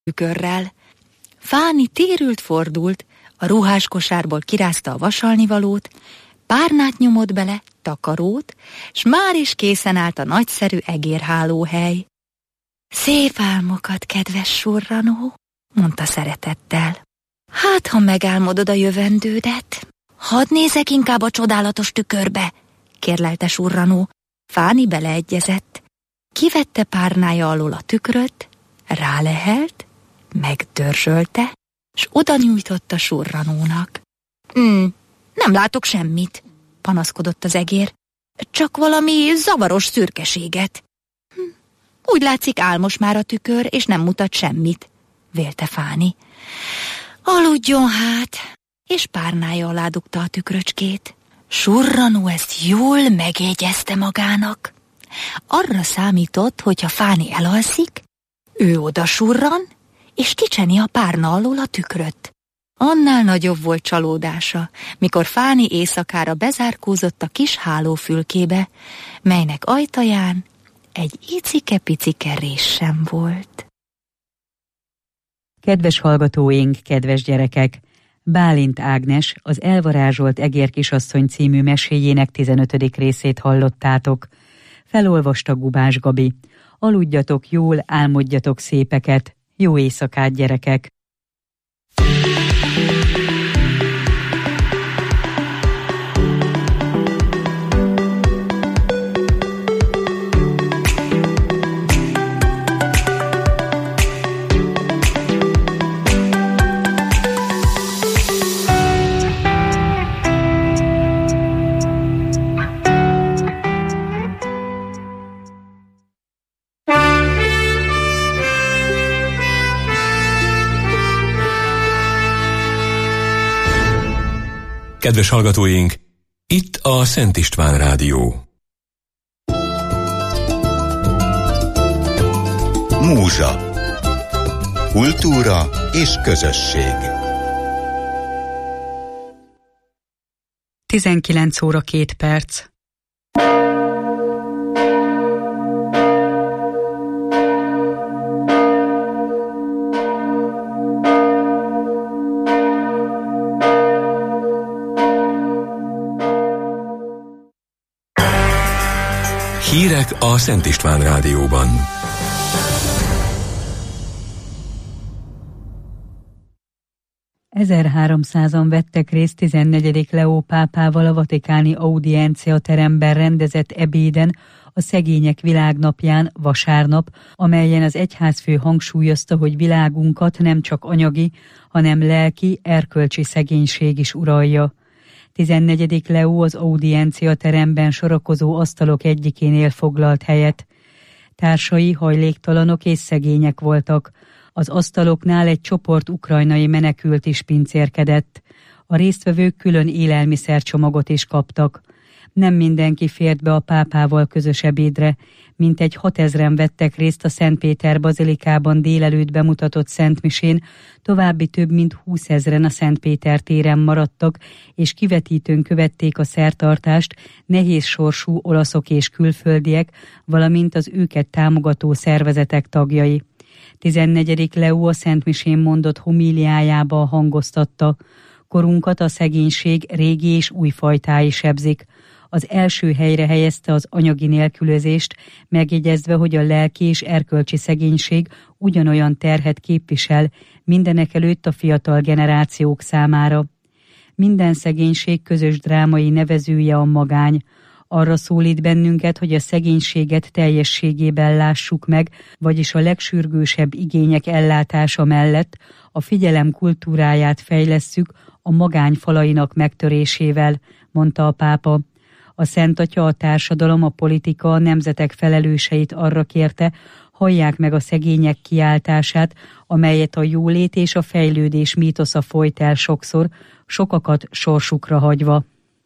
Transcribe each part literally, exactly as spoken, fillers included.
tükörrel. Fáni térült fordult, a ruhás kosárból kirázta a vasalnivalót, párnát nyomott bele, takarót, s már is készen állt a nagyszerű egérhálóhely. Szép álmokat, kedves surranó, mondta szeretettel. Hát, ha megálmodod a jövendődet, hadd nézek inkább a csodálatos tükörbe, kérlelte surranó. Fáni beleegyezett. Kivette párnája alól a tükröt, rálehelt, megdörzsölte, s oda nyújtotta surranónak. Mm, nem látok semmit, panaszkodott az egér, csak valami zavaros szürkeséget. Hm, úgy látszik, álmos már a tükör, és nem mutat semmit, vélte Fáni. Aludjon hát, és párnája alá dugta a tükröcskét. Surranó ezt jól megjegyezte magának. Arra számított, hogy ha Fáni elalszik, ő oda surran, és kicseni a párna alól a tükröt. Annál nagyobb volt csalódása, mikor Fáni éjszakára bezárkózott a kis hálófülkébe, melynek ajtaján egy icike-picike rés sem volt. Kedves hallgatóink, kedves gyerekek! Bálint Ágnes, az Elvarázsolt egérkisasszony című meséjének tizenötödik részét hallottátok. Felolvasta Gubás Gabi. Aludjatok jól, álmodjatok szépeket. Jó éjszakát, gyerekek! Kedves hallgatóink, itt a Szent István Rádió. Múzsa. Kultúra és közösség. tizenkilenc óra két perc. Hírek a Szent István Rádióban. ezerháromszázan vettek részt tizennegyedik Leó pápával a vatikáni audiencia teremben rendezett ebéden a Szegények Világnapján vasárnap, amelyen az egyházfő hangsúlyozta, hogy világunkat nem csak anyagi, hanem lelki, erkölcsi szegénység is uralja. tizennegyedik Leó az audiencia teremben sorakozó asztalok egyikénél foglalt helyet. Társai hajléktalanok és szegények voltak. Az asztaloknál egy csoport ukrajnai menekült is pincérkedett. A résztvevők külön élelmiszercsomagot is kaptak. Nem mindenki fért be a pápával közös ebédre. Mintegy hatezren vettek részt a Szent Péter bazilikában délelőtt bemutatott szentmisén, további több mint húszezren a Szent Péter téren maradtak, és kivetítőn követték a szertartást nehéz sorsú olaszok és külföldiek, valamint az őket támogató szervezetek tagjai. tizennegyedik Leó a szentmisén mondott homíliájába hangoztatta: korunkat a szegénység régi és új fajtái sebzik. Az első helyre helyezte az anyagi nélkülözést, megjegyezve, hogy a lelki és erkölcsi szegénység ugyanolyan terhet képvisel, mindenekelőtt a fiatal generációk számára. Minden szegénység közös drámai nevezője a magány. Arra szólít bennünket, hogy a szegénységet teljességében lássuk meg, vagyis a legsürgősebb igények ellátása mellett a figyelem kultúráját fejlesszük a magány falainak megtörésével, mondta a pápa. A Szent Atya a társadalom, a politika, a nemzetek felelőseit arra kérte, hallják meg a szegények kiáltását, amelyet a jólét és a fejlődés mítosza folyt el sokszor, sokakat sorsukra hagyva.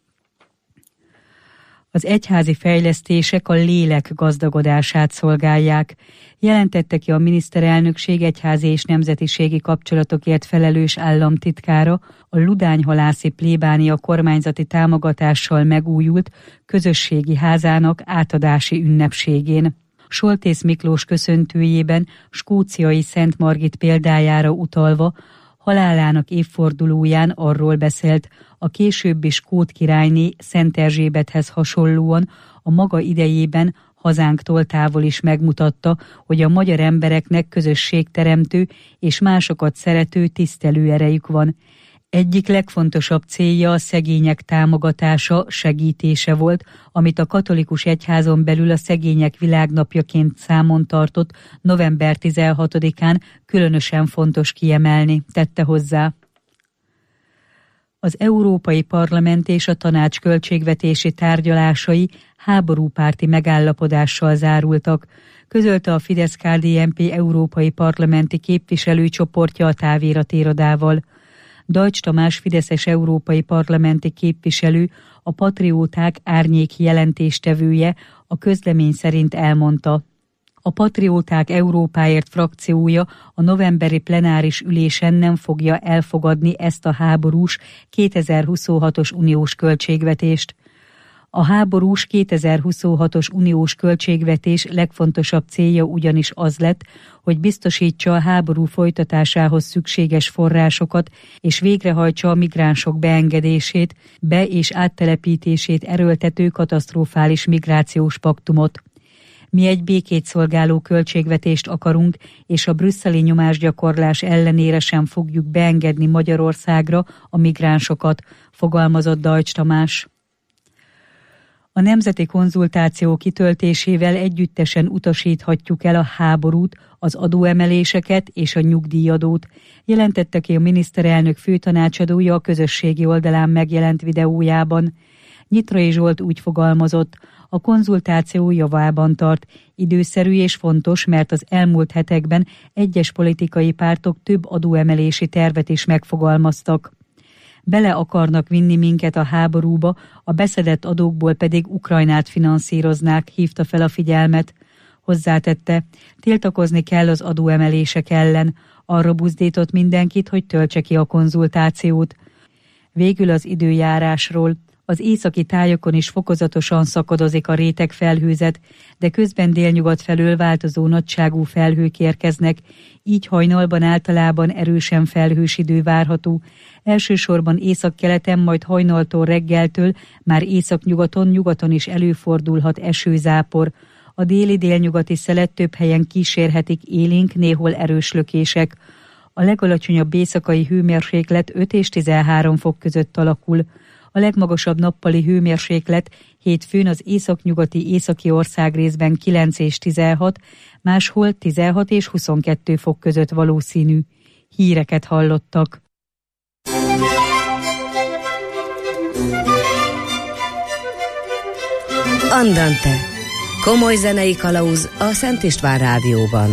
Az egyházi fejlesztések a lélek gazdagodását szolgálják, jelentette ki a miniszterelnökség egyházi és nemzetiségi kapcsolatokért felelős államtitkára a ludányhalászi plébánia kormányzati támogatással megújult közösségi házának átadási ünnepségén. Soltész Miklós köszöntőjében skóciai Szent Margit példájára utalva halálának évfordulóján arról beszélt, a későbbi skót királyné Szent Erzsébethez hasonlóan a maga idejében hazánktól távol is megmutatta, hogy a magyar embereknek közösségteremtő és másokat szerető tisztelő erejük van. Egyik legfontosabb célja a szegények támogatása, segítése volt, amit a katolikus egyházon belül a Szegények Világnapjaként számon tartott november tizenhatodikán különösen fontos kiemelni, tette hozzá. Az Európai Parlament és a Tanács költségvetési tárgyalásai háborúpárti megállapodással zárultak, közölte a Fidesz-ká dé en pé európai parlamenti képviselőcsoportja a táviratirodával. Deutsch Tamás fideszes európai parlamenti képviselő, a Patrióták árnyék jelentéstevője a közlemény szerint elmondta. A Patrióták Európáért frakciója a novemberi plenáris ülésen nem fogja elfogadni ezt a háborús kétezer-huszonhatos uniós költségvetést. A háborús kétezer-huszonhatos uniós költségvetés legfontosabb célja ugyanis az lett, hogy biztosítsa a háború folytatásához szükséges forrásokat és végrehajtsa a migránsok beengedését, be- és áttelepítését erőltető katasztrofális migrációs paktumot. Mi egy békét szolgáló költségvetést akarunk, és a brüsszeli nyomásgyakorlás ellenére sem fogjuk beengedni Magyarországra a migránsokat, fogalmazott Deutsch Tamás. A nemzeti konzultáció kitöltésével együttesen utasíthatjuk el a háborút, az adóemeléseket és a nyugdíjadót, jelentette ki a miniszterelnök főtanácsadója a közösségi oldalán megjelent videójában. Nyitrai Zsolt úgy fogalmazott, a konzultáció javában tart, időszerű és fontos, mert az elmúlt hetekben egyes politikai pártok több adóemelési tervet is megfogalmaztak. Bele akarnak vinni minket a háborúba, a beszedett adókból pedig Ukrajnát finanszíroznák, hívta fel a figyelmet. Hozzátette, tiltakozni kell az adóemelések ellen, arra buzdított mindenkit, hogy töltse ki a konzultációt. Végül az időjárásról. Az északi tájokon is fokozatosan szakadozik a rétegfelhőzet, de közben délnyugat felől változó nagyságú felhők érkeznek, így hajnalban általában erősen felhős idő várható. Elsősorban északkeleten, majd hajnaltól reggeltől, már északnyugaton, nyugaton is előfordulhat esőzápor. A déli délnyugati szelet több helyen kísérhetik élénk, néhol erős lökések. A legalacsonyabb éjszakai hőmérséklet öt és tizenhárom fok között alakul. A legmagasabb nappali hőmérséklet hétfőn az északnyugati északi országrészben kilenc és tizenhat, máshol tizenhat és huszonkettő fok között valószínű. Híreket hallottak. Andante. Komoly zenei kalauz a Szent István Rádióban.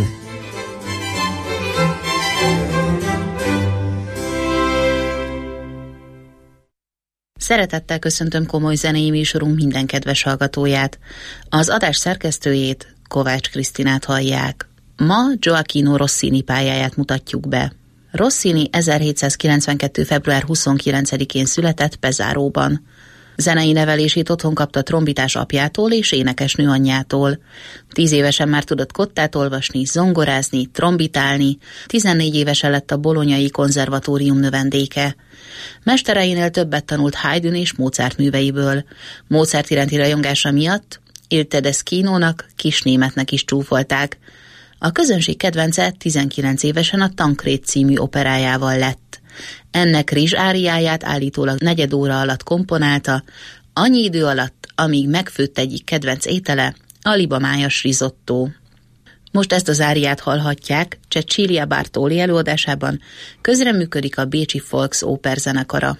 Szeretettel köszöntöm komoly zenei műsorunk minden kedves hallgatóját. Az adás szerkesztőjét, Kovács Krisztinát hallják. Ma Gioacchino Rossini pályáját mutatjuk be. Rossini ezerhétszázkilencvenkettő. február huszonkilencedikén született Pezáróban. Zenei nevelését otthon kapta trombitás apjától és énekesnő anyjától. Tíz évesen már tudott kottát olvasni, zongorázni, trombitálni, tizennégy évesen lett a bolonyai konzervatórium növendéke. Mestereinél többet tanult Haydn és Mozart műveiből. Mozart iránti rajongása miatt Il Tedeschinónak, Kisnémetnek is csúfolták. A közönség kedvence tizenkilenc évesen a Tancred című operájával lett. Ennek rizsáriáját állítólag negyed óra alatt komponálta, annyi idő alatt, amíg megfőtt egyik kedvenc étele, a libamájas rizottó. Most ezt az áriát hallhatják, Cecilia Bartoli előadásában, közreműködik a bécsi Volksoper zenekara.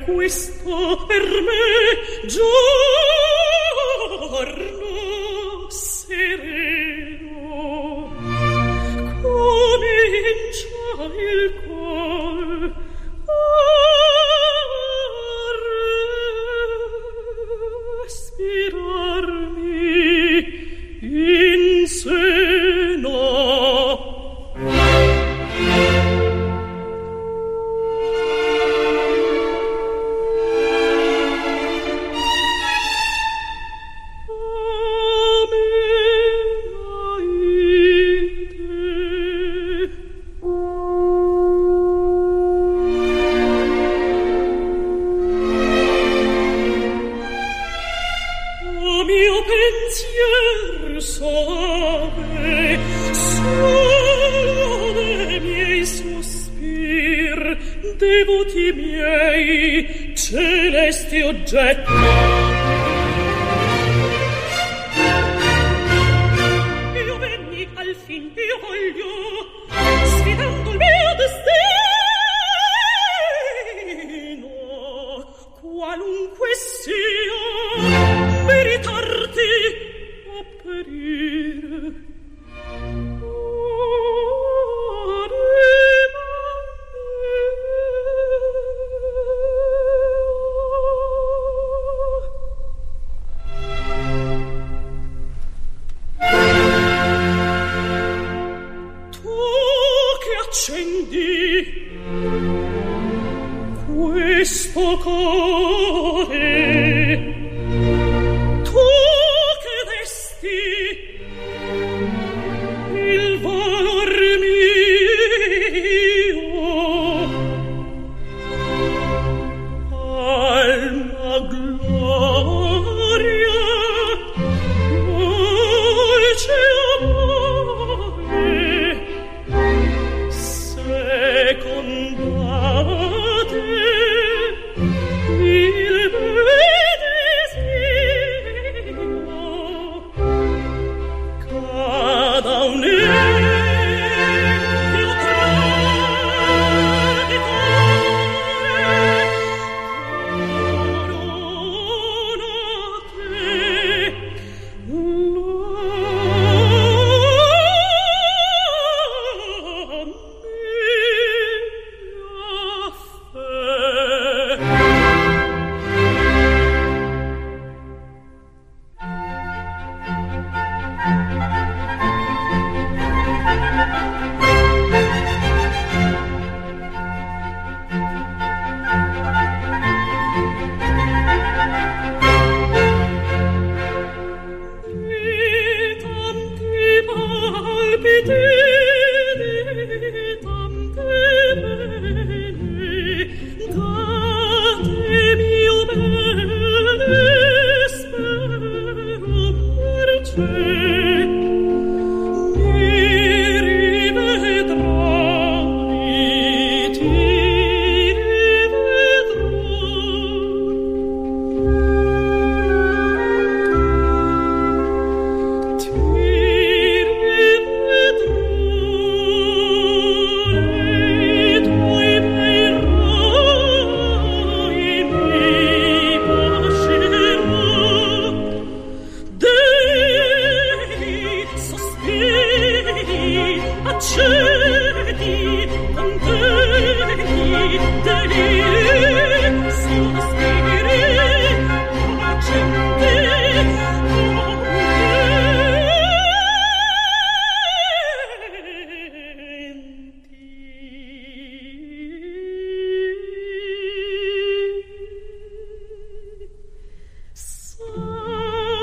questo per me giorno sereno comincia il cor a respirarmi in seno. Devuti miei celesti oggetti io venni al fin io voglio sfidando il mio destino qualunque sia meritarti o perire. Questo cuore tu che desti il valor mio alma gloria dolce amore secondate il medesimo cada un empio traditore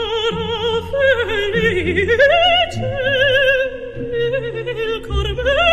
il cor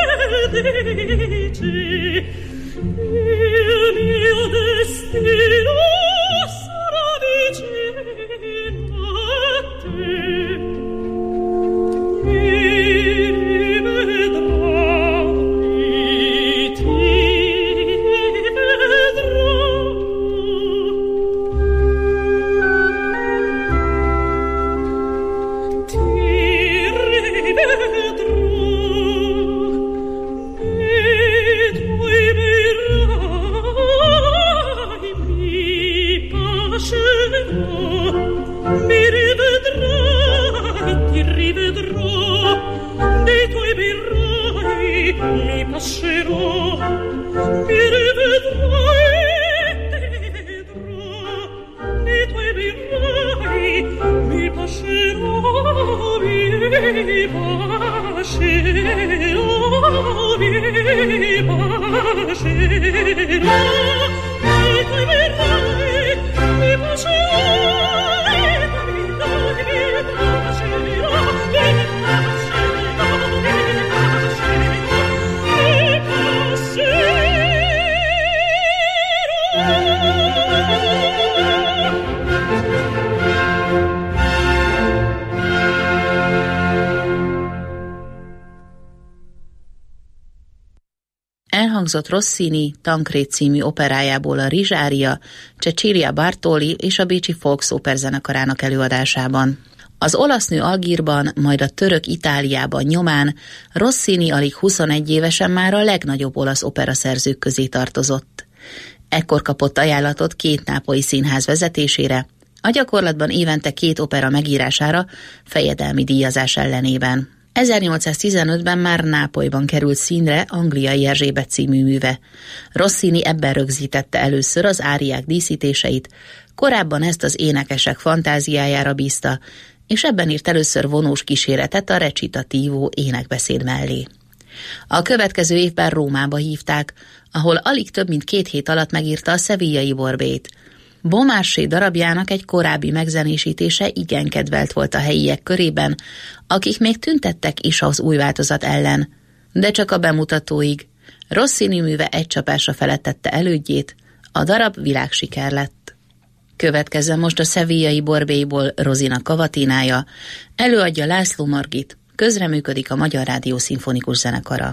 passerò, mi rivedrai, ti vedrò, nei tuoi bei rai, mi passerò, mi pascerò, mi pascerò, nei tuoi bei rai, mi pascerò. Elhangzott Rossini Tancred című operájából a Rizsária, Cecilia Bartoli és a Bécsi Volksoper zenekarának előadásában. Az olasz nő Algírban, majd a török Itáliában nyomán Rossini alig huszonegy évesen már a legnagyobb olasz operaszerzők közé tartozott. Ekkor kapott ajánlatot két nápolyi színház vezetésére, a gyakorlatban évente két opera megírására fejedelmi díjazás ellenében. ezernyolcszáztizenötben már Nápolyban került színre Angliai Erzsébet című műve. Rossini ebben rögzítette először az áriák díszítéseit, korábban ezt az énekesek fantáziájára bízta, és ebben írt először vonós kíséretet a recitativo énekbeszéd mellé. A következő évben Rómába hívták, ahol alig több mint két hét alatt megírta a Sevillai Borbét. Beaumarchais darabjának egy korábbi megzenésítése igen kedvelt volt a helyiek körében, akik még tüntettek is az új változat ellen, de csak a bemutatóig. Rossini műve egy csapásra felettette elődjét, a darab világsiker lett. Következzen most a Sevillai Borbéiból Rozina Kavatinája, előadja László Margit, közreműködik a Magyar Rádió Szimfonikus Zenekara.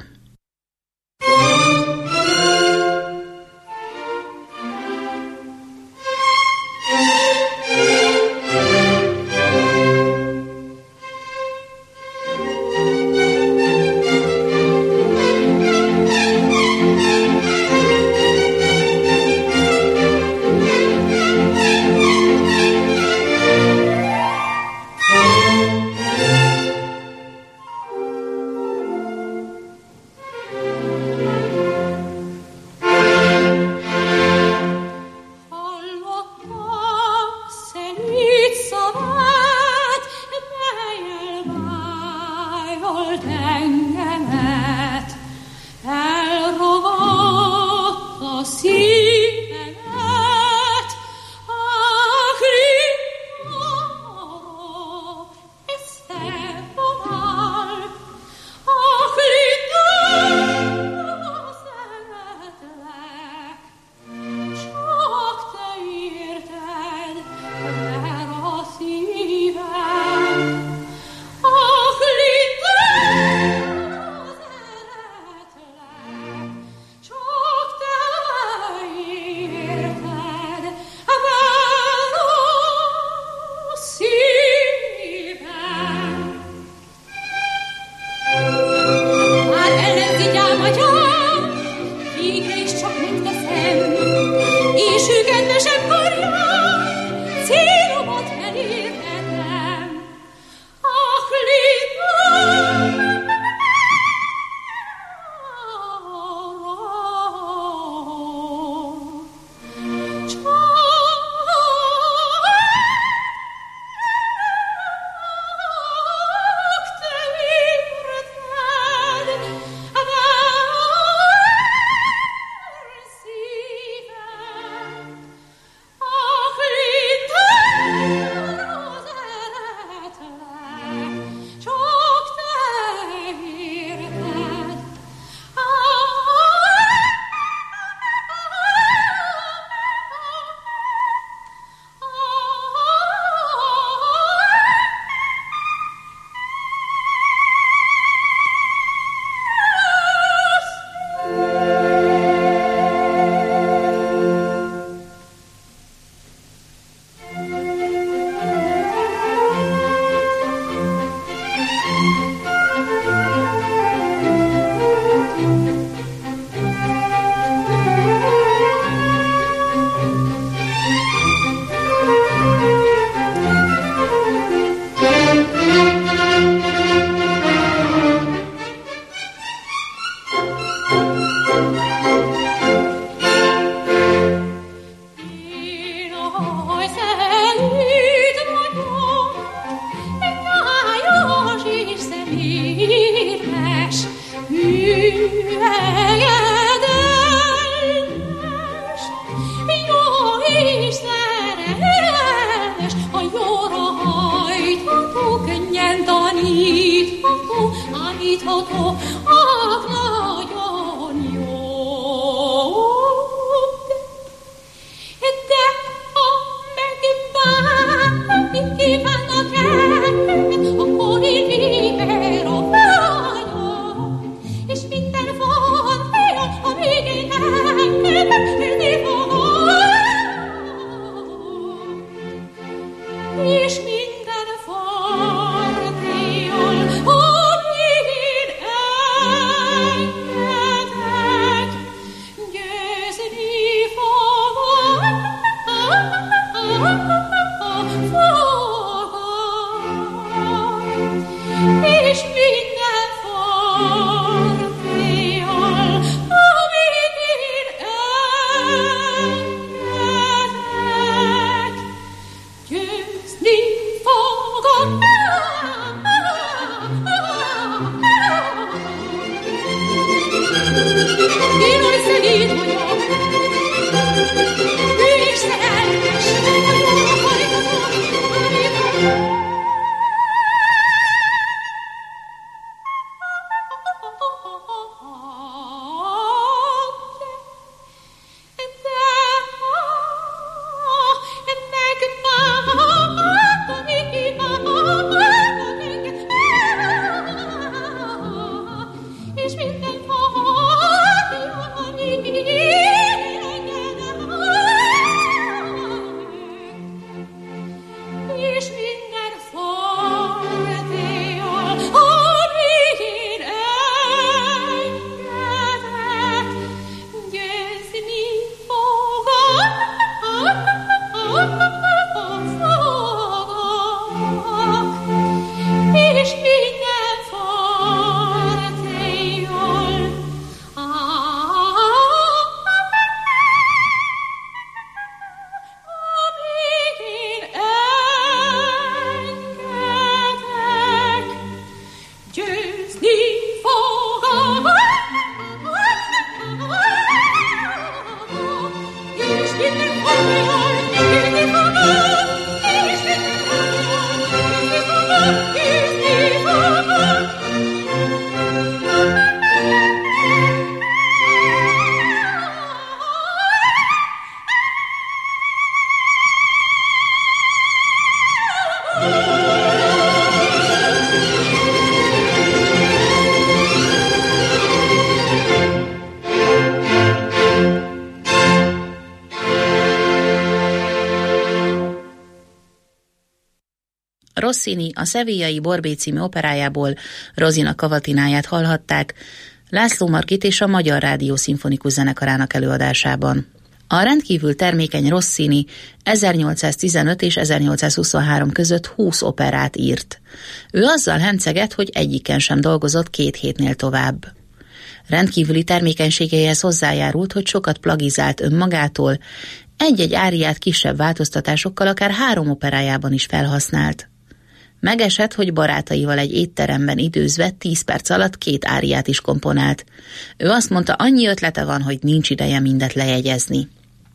Rossini a sevillai Borbé című operájából Rosina Cavatináját hallhatták László Margit és a Magyar Rádió Szimfonikus Zenekarának előadásában. A rendkívül termékeny Rossini ezernyolcszáztizenöt és ezernyolcszázhuszonhárom között húsz operát írt. Ő azzal henceget, hogy egyiken sem dolgozott két hétnél tovább. Rendkívüli termékenységeihez hozzájárult, hogy sokat plagizált önmagától, egy-egy áriát kisebb változtatásokkal akár három operájában is felhasznált. Megesett, hogy barátaival egy étteremben időzve tíz perc alatt két áriát is komponált. Ő azt mondta, annyi ötlete van, hogy nincs ideje mindet lejegyezni.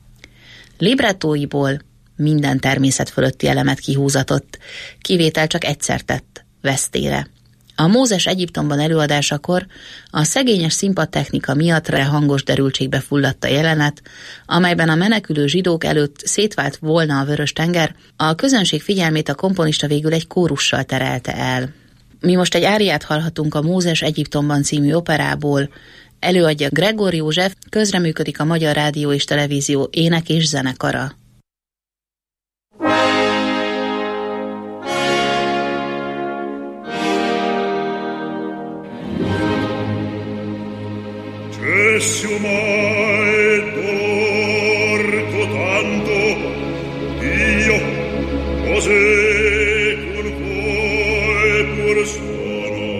Librettóiból minden természet fölötti elemet kihúzatott, kivétel csak egyszer tett, Vesztére. A Mózes Egyiptomban előadásakor a szegényes színpadtechnika miatt hangos derültségbe fulladt a jelenet, amelyben a menekülő zsidók előtt szétvált volna a Vörös-tenger, a közönség figyelmét a komponista végül egy kórussal terelte el. Mi most egy áriát hallhatunk a Mózes Egyiptomban című operából, előadja Gregor József, közreműködik a Magyar Rádió és Televízió ének- és zenekara. Se mai torto tanto io così con voi pur sono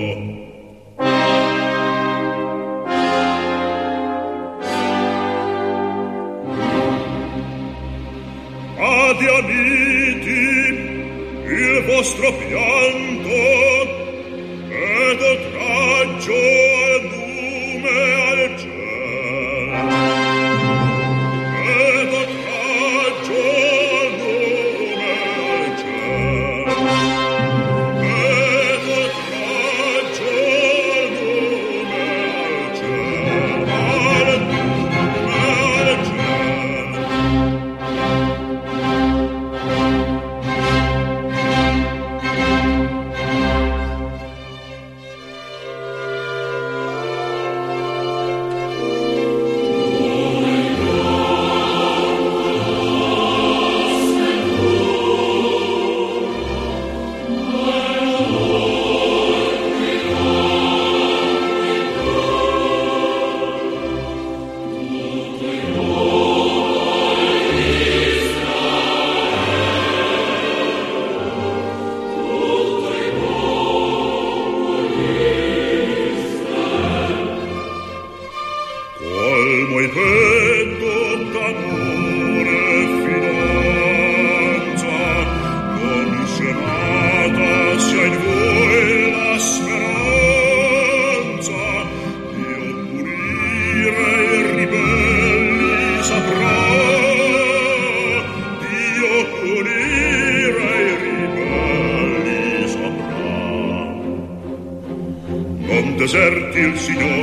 adi amici il vostro pianto ed oltraggio al lume al cielo ed oltraggio al lume al cielo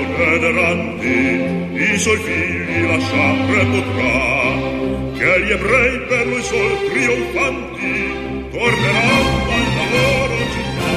vederanti, i suoi figli lasciare potrà, che gli ebrei per lui sol trionfanti torneranno alla loro città.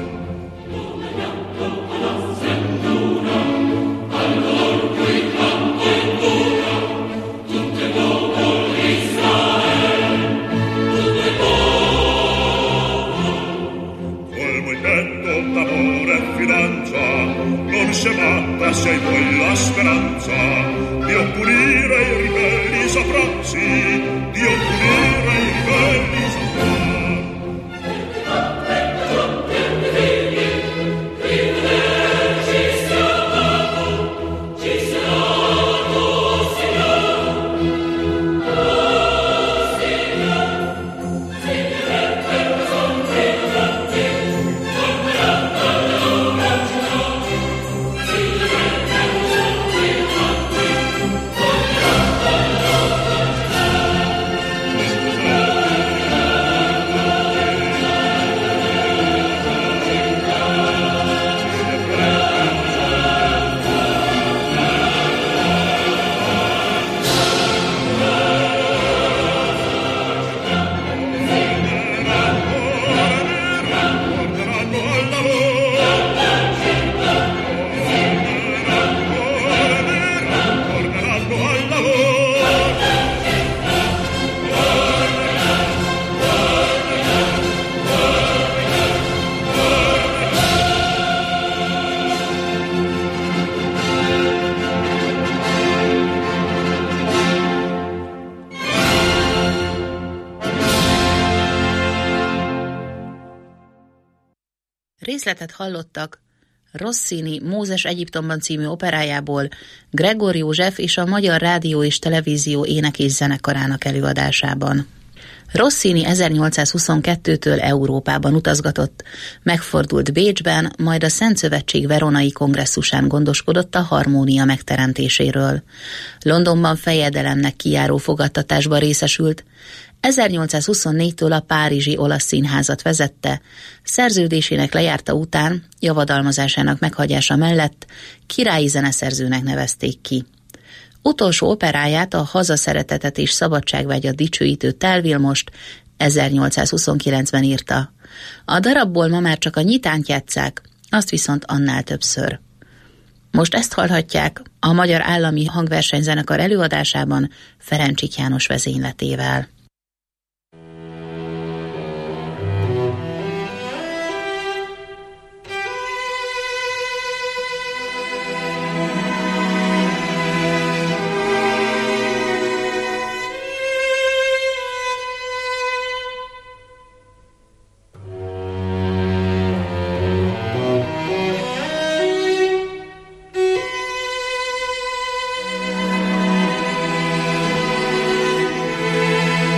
Non si matta se hai poi la speranza di oppunire i ribelli saprà, sì, di oppunire i ribelli saprà. Részletet hallottak Rossini Mózes Egyiptomban című operájából Gregor József és a Magyar Rádió és Televízió Énekés Zenekarának előadásában. Rossini ezernyolcszázhuszonkettőtől Európában utazgatott, megfordult Bécsben, majd a Szent Szövetség Veronai kongresszusán gondoskodott a harmónia megteremtéséről. Londonban fejedelemnek kijáró fogadtatásban részesült, ezernyolcszázhuszonnégytől a Párizsi Olasz Színházat vezette, szerződésének lejárta után, javadalmazásának meghagyása mellett királyi zeneszerzőnek nevezték ki. Utolsó operáját, a Hazaszeretetet és szabadságvágyat dicsőítő Tell Vilmost ezernyolcszázhuszonkilencben írta. A darabból ma már csak a nyitányt játsszák, azt viszont annál többször. Most ezt hallhatják a Magyar Állami Hangversenyzenekar előadásában Ferencsik János vezényletével. Thank you.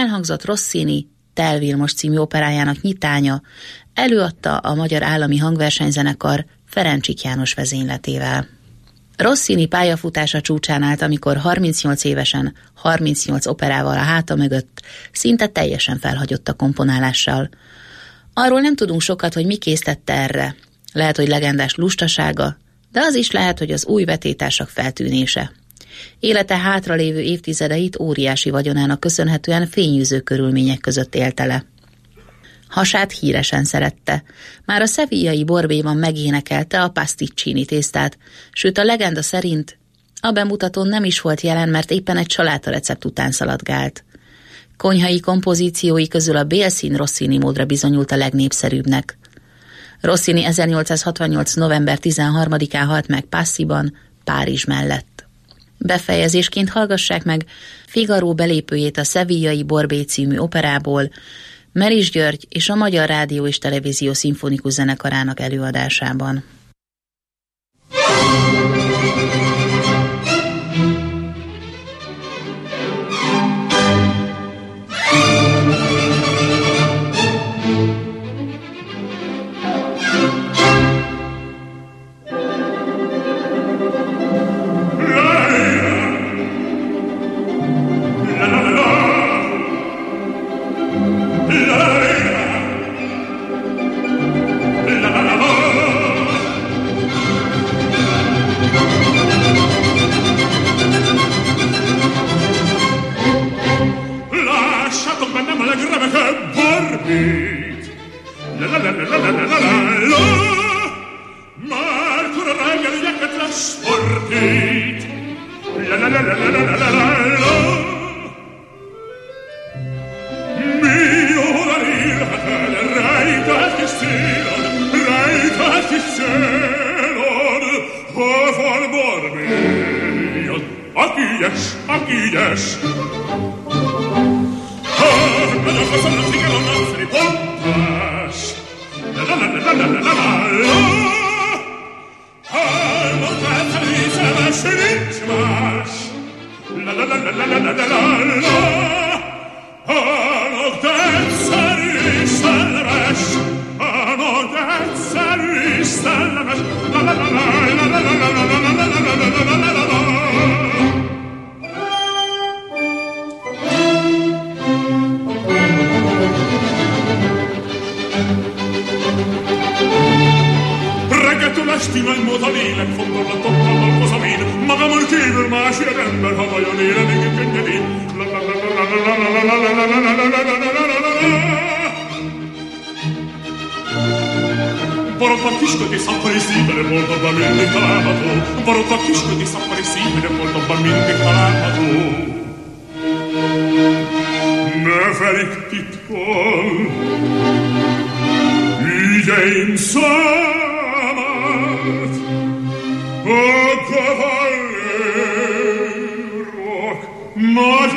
elhangzott Rossini Tel Vilmos című operájának nyitánya előadta a Magyar Állami Hangversenyzenekar Ferencsik János vezényletével. Rossini pályafutása csúcsán állt, amikor harmincnyolc évesen, harmincnyolc operával a háta mögött szinte teljesen felhagyott a komponálással. Arról nem tudunk sokat, hogy mi késztette erre. Lehet, hogy legendás lustasága, de az is lehet, hogy az új vetétársak feltűnése. Élete hátralévő évtizedeit óriási vagyonának köszönhetően fényűző körülmények között élte le. Hasát híresen szerette. Már a sevillai Borbéban megénekelte a pasticcini tésztát, sőt a legenda szerint a bemutatón nem is volt jelen, mert éppen egy salátarecept után szaladgált. Konyhai kompozíciói közül a bélszín Rossini módra bizonyult a legnépszerűbbnek. Rossini ezernyolcszázhatvannyolc. november tizenharmadikán halt meg Passiban, Párizs mellett. Befejezésként hallgassák meg Figaro belépőjét a sevillai Borbé című operából, Meris György és a Magyar Rádió és Televízió Szimfonikus Zenekarának előadásában. Borotva kisködi szappari szívere boldogban mindig található. Borotva kisködi szappari szívere boldogban mindig található. Ne felik titkon ügyeim számát, a kavallérok nagy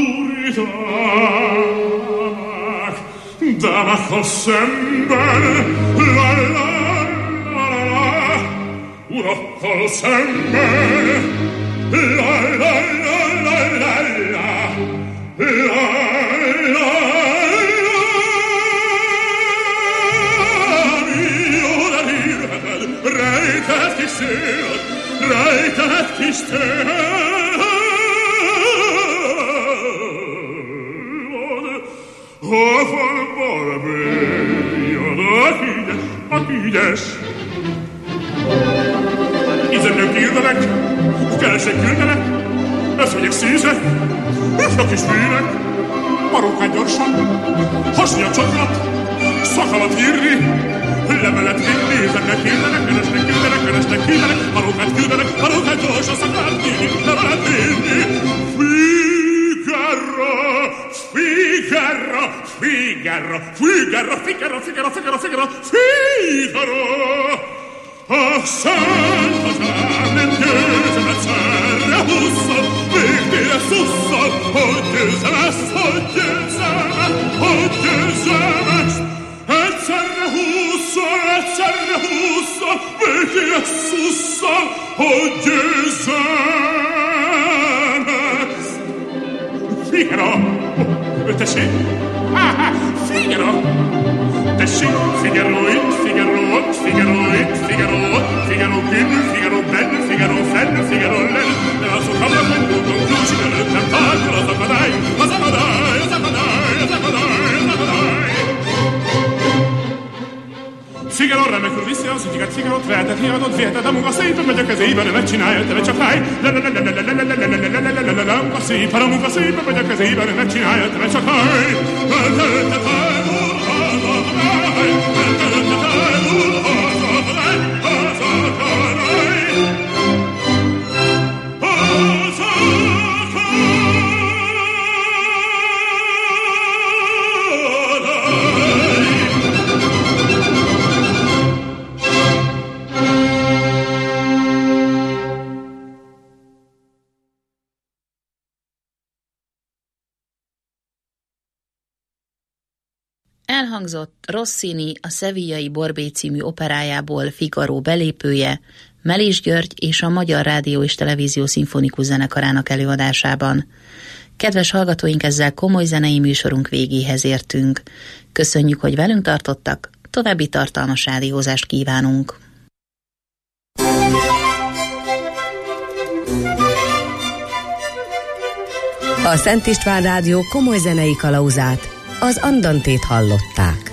úridámák, dámákkal szemben, la la la la, urakkal szemben, la la la la la la, la la. Rejtett kis szél, rejtett kis tél, hol van barbélyad, aki ügyes, ízemnők küldenek, keresek küldenek, összvegyek szízek, sok kis bűnek, parókát gyorsan, hasni a csokrat, szakalat írni, levelet vinni, ízemnek küldenek, keresnek küldenek, keresnek küldenek, parókát küldenek, parókát gyorsan, szakalat írni, levelet vinni. Figaro, Figaro, Figaro, Figaro, Figaro, Figaro, Figaro, Figaro, Figaro. A Szent Határ nem győzem egyszerre húszszor, végtére szusszor, hogy győzem ezt, hogy győzem ezt, hogy győzem ezt. Egyszerre húszszor, egyszerre húszszor, végtére szusszor, hogy győzem ezt. Figaro, Tessék? Ah, Figaro! Tessék, Figaro itt, Figaro ott, Figaro itt, Figaro ott, Figaro kívül, Figaro benne, Figaro fenn, Figaro lenn, de az ukamnak megmondom, kulcsik előtt nem tárgyal az akadály, az akadály, az akadály, az akadály, az akadály. Figaro remekül viszi a szütyüket, Figaro vehetett, hiadott, viheted, a munka szépen megy a kezében, megcsinálja, te meg csak állj, a munka szépen, a munka szépen megy a kezében, megcsinálja, te meg csak állj, Elhangzott Rossini a Sevillai Borbé című operájából Figaro belépője, Melis György és a Magyar Rádió és Televízió Szimfonikus Zenekarának előadásában. Kedves hallgatóink, ezzel komoly zenei műsorunk végéhez értünk. Köszönjük, hogy velünk tartottak, további tartalmas rádiózást kívánunk. A Szent István Rádió komoly zenei kalauzát, az Andantét hallották.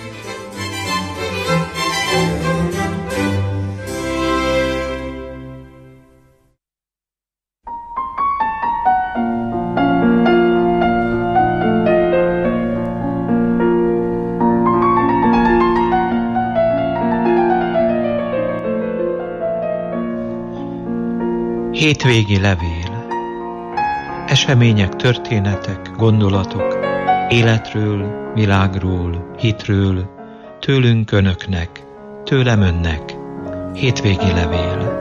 Hétvégi levél. Események, történetek, gondolatok, életről, világról, hitről, tőlünk önöknek, tőlem önnek. Hétvégi levél.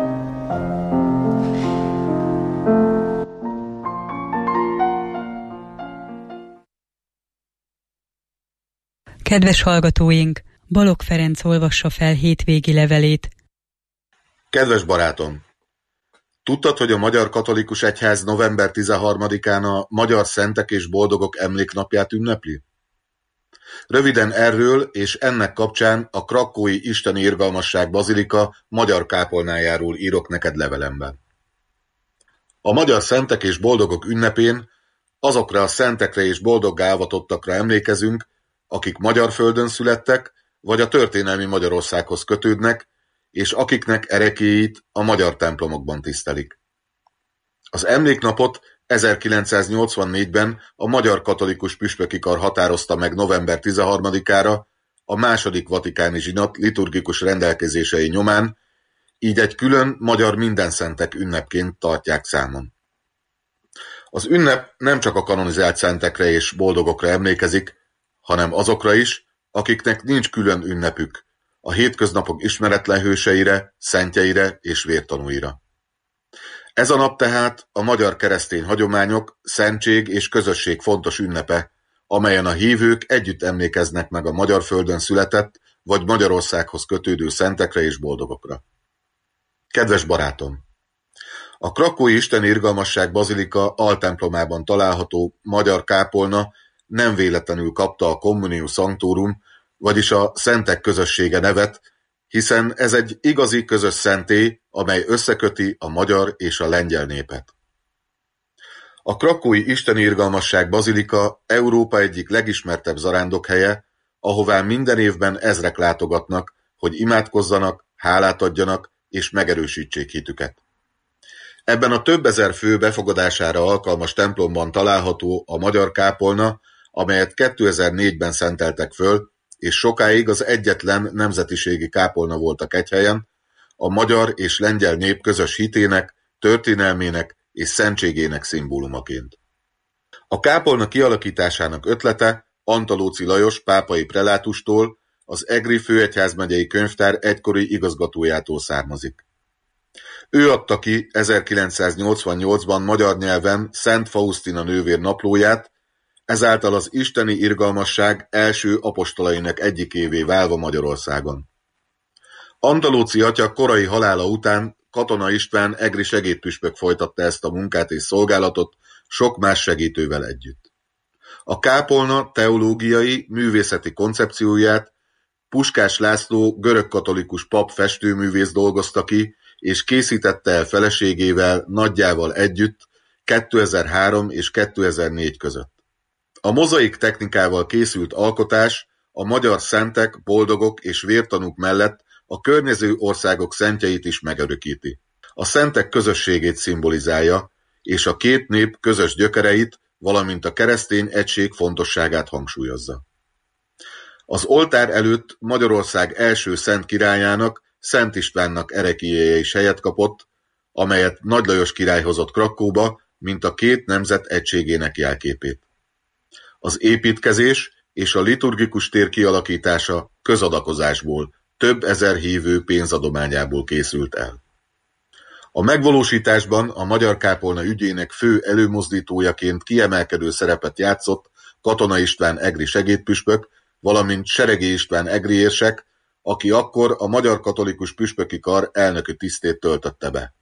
Kedves hallgatóink, Balogh Ferenc olvassa fel hétvégi levelét. Kedves barátom! Tudtad, hogy a Magyar Katolikus Egyház november tizenharmadikán a Magyar Szentek és Boldogok Emléknapját ünnepli? Röviden erről és ennek kapcsán a Krakói Isteni Irgalmasság Bazilika magyar kápolnájáról írok neked levelemben. A Magyar Szentek és Boldogok ünnepén azokra a szentekre és boldoggá avatottakra emlékezünk, akik magyar földön születtek, vagy a történelmi Magyarországhoz kötődnek, és akiknek erekéit a magyar templomokban tisztelik. Az emléknapot ezerkilencszáznyolcvannégyben a Magyar Katolikus Püspöki Kar határozta meg november tizenharmadikára a második vatikáni zsinat liturgikus rendelkezései nyomán, így egy külön magyar mindenszentek ünnepként tartják számon. Az ünnep nem csak a kanonizált szentekre és boldogokra emlékezik, hanem azokra is, akiknek nincs külön ünnepük, a hétköznapok ismeretlen hőseire, szentjeire és vértanúira. Ez a nap tehát a magyar keresztény hagyományok, szentség és közösség fontos ünnepe, amelyen a hívők együtt emlékeznek meg a magyar földön született vagy Magyarországhoz kötődő szentekre és boldogokra. Kedves barátom! A Krakói Isteni Irgalmasság Bazilika altemplomában található magyar kápolna nem véletlenül kapta a Communio Sanctorum, vagyis a Szentek Közössége nevet, hiszen ez egy igazi közös szentély, amely összeköti a magyar és a lengyel népet. A Krakói Isteni Irgalmasság Bazilika Európa egyik legismertebb zarándokhelye, ahová minden évben ezrek látogatnak, hogy imádkozzanak, hálát adjanak és megerősítsék hitüket. Ebben a több ezer fő befogadására alkalmas templomban található a magyar kápolna, amelyet kétezer-négyben szenteltek föl, és sokáig az egyetlen nemzetiségi kápolna volt a Kegyhelyen, a magyar és lengyel nép közös hitének, történelmének és szentségének szimbólumaként. A kápolna kialakításának ötlete Antalóci Lajos pápai prelátustól, az Egri főegyházmegyei könyvtár egykori igazgatójától származik. Ő adta ki ezerkilencszáznyolcvannyolcban magyar nyelven Szent Faustina nővér naplóját, ezáltal az isteni irgalmasság első apostolainak egyikévé válva Magyarországon. Antalóci atya korai halála után Katona István egri segédpüspök folytatta ezt a munkát és szolgálatot sok más segítővel együtt. A kápolna teológiai, művészeti koncepcióját Puskás László görögkatolikus pap festőművész dolgozta ki, és készítette el feleségével, nagyjával együtt kétezer-három és kétezer-négy között. A mozaik technikával készült alkotás a magyar szentek, boldogok és vértanúk mellett a környező országok szentjeit is megörökíti. A szentek közösségét szimbolizálja, és a két nép közös gyökereit, valamint a keresztény egység fontosságát hangsúlyozza. Az oltár előtt Magyarország első szent királyának, Szent Istvánnak ereklyéje is helyet kapott, amelyet Nagy Lajos király hozott Krakkóba, mint a két nemzet egységének jelképét. Az építkezés és a liturgikus tér kialakítása közadakozásból, több ezer hívő pénzadományából készült el. A megvalósításban a magyar kápolna ügyének fő előmozdítójaként kiemelkedő szerepet játszott Katona István egri segédpüspök, valamint Seregé István egri érsek, aki akkor a Magyar Katolikus Püspöki Kar elnöki tisztét töltötte be.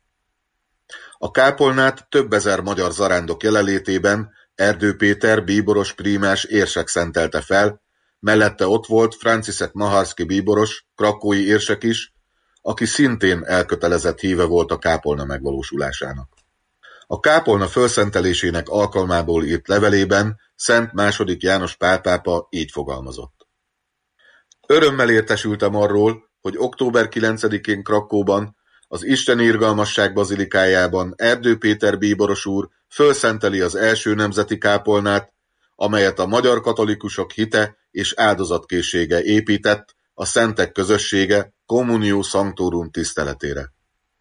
A kápolnát több ezer magyar zarándok jelenlétében Erdő Péter bíboros prímás érsek szentelte fel, mellette ott volt Franciszek Maharszki bíboros, krakkói érsek is, aki szintén elkötelezett híve volt a kápolna megvalósulásának. A kápolna fölszentelésének alkalmából írt levelében Szent második János Pál pápa így fogalmazott. Örömmel értesültem arról, hogy október kilencedikén Krakkóban, az Isten Irgalmasság bazilikájában Erdő Péter bíboros úr fölszenteli az első nemzeti kápolnát, amelyet a magyar katolikusok hite és áldozatkészsége épített a szentek közössége Communio Sanctorum tiszteletére.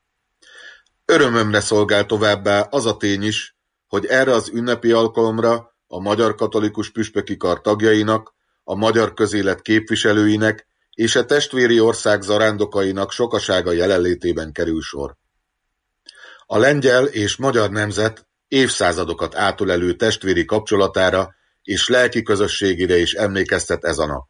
Örömömre szolgál továbbá az a tény is, hogy erre az ünnepi alkalomra a Magyar Katolikus Püspöki Kar tagjainak, a magyar közélet képviselőinek és a testvéri ország zarándokainak sokasága jelenlétében kerül sor. A lengyel és magyar nemzet évszázadokat átölelő testvéri kapcsolatára és lelki közösségére is emlékeztet ez a nap.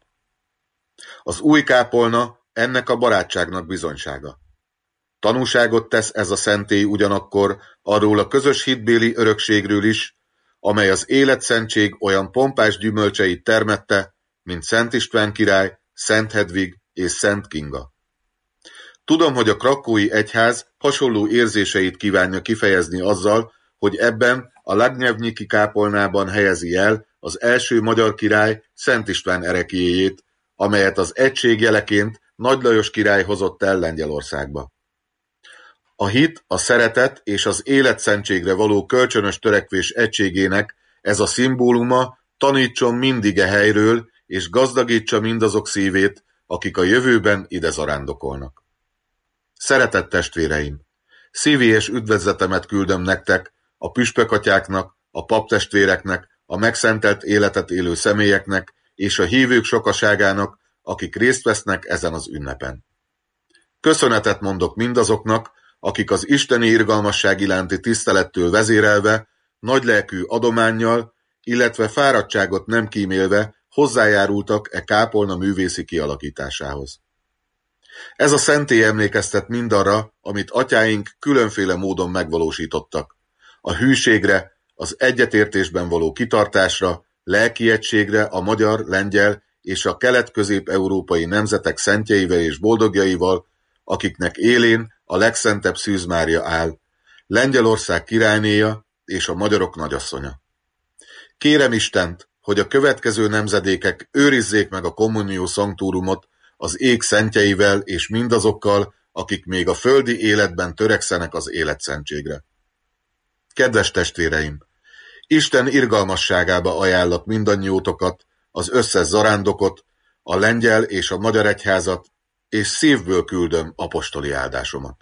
Az új kápolna ennek a barátságnak bizonysága. Tanúságot tesz ez a szentély ugyanakkor arról a közös hitbéli örökségről is, amely az életszentség olyan pompás gyümölcseit termette, mint Szent István király, Szent Hedvig és Szent Kinga. Tudom, hogy a krakkói egyház hasonló érzéseit kívánja kifejezni azzal, hogy ebben a Lagnyevnyiki kápolnában helyezi el az első magyar király Szent István ereklyéjét, amelyet az egység jeleként Nagy Lajos király hozott el Lengyelországba. A hit, a szeretet és az életszentségre való kölcsönös törekvés egységének ez a szimbóluma tanítson mindig e helyről, és gazdagítsa mindazok szívét, akik a jövőben ide zarándokolnak. Szeretett testvéreim! Szívélyes üdvözletemet küldöm nektek, a püspökatyáknak, a paptestvéreknek, a megszentelt életet élő személyeknek és a hívők sokaságának, akik részt vesznek ezen az ünnepen. Köszönetet mondok mindazoknak, akik az isteni irgalmasság iránti tisztelettől vezérelve, nagylelkű adománnyal, illetve fáradtságot nem kímélve hozzájárultak e kápolna művészi kialakításához. Ez a szentély emlékeztet mindarra, amit atyáink különféle módon megvalósítottak. A hűségre, az egyetértésben való kitartásra, lelki egységre a magyar, lengyel és a kelet-közép-európai nemzetek szentjeivel és boldogjaival, akiknek élén a legszentebb Szűz Mária áll, Lengyelország királynéja és a magyarok nagyasszonya. Kérem Istent, hogy a következő nemzedékek őrizzék meg a Communio Sanctorumot az ég szentjeivel és mindazokkal, akik még a földi életben törekszenek az életszentségre. Kedves testvéreim! Isten irgalmasságába ajánlak mindannyiótokat, az összes zarándokot, a lengyel és a magyar egyházat, és szívből küldöm apostoli áldásomat.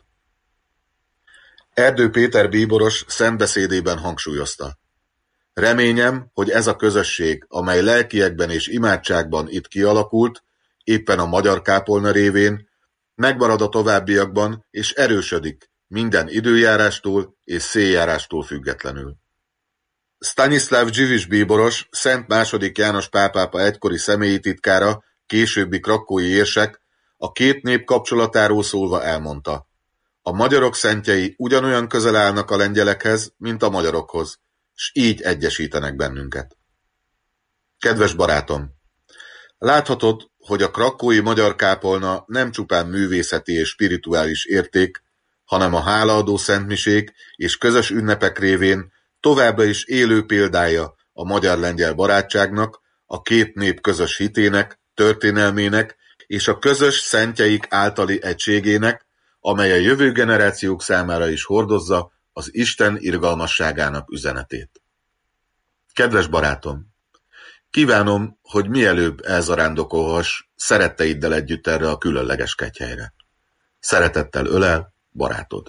Erdő Péter bíboros szentbeszédében hangsúlyozta. Reményem, hogy ez a közösség, amely lelkiekben és imádságban itt kialakult, éppen a magyar kápolna révén, megmarad a továbbiakban és erősödik minden időjárástól és széljárástól függetlenül. Stanislav Dziwisz bíboros, Szent második János Pál pápa egykori személyi titkára, későbbi krakkói érsek, a két nép kapcsolatáról szólva elmondta. A magyarok szentjei ugyanolyan közel állnak a lengyelekhez, mint a magyarokhoz, s így egyesítenek bennünket. Kedves barátom! Láthatod, hogy a krakkói magyar kápolna nem csupán művészeti és spirituális érték, hanem a hálaadó szentmisék és közös ünnepek révén továbbra is élő példája a magyar-lengyel barátságnak, a két nép közös hitének, történelmének és a közös szentjeik általi egységének, amely a jövő generációk számára is hordozza az Isten irgalmasságának üzenetét. Kedves barátom! Kívánom, hogy mielőbb elzarándokolhass szeretteiddel együtt erre a különleges kegyhelyre. Szeretettel ölel, barátod.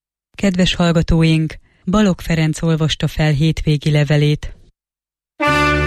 Kedves hallgatóink, Balogh Ferenc olvasta fel hétvégi levelét.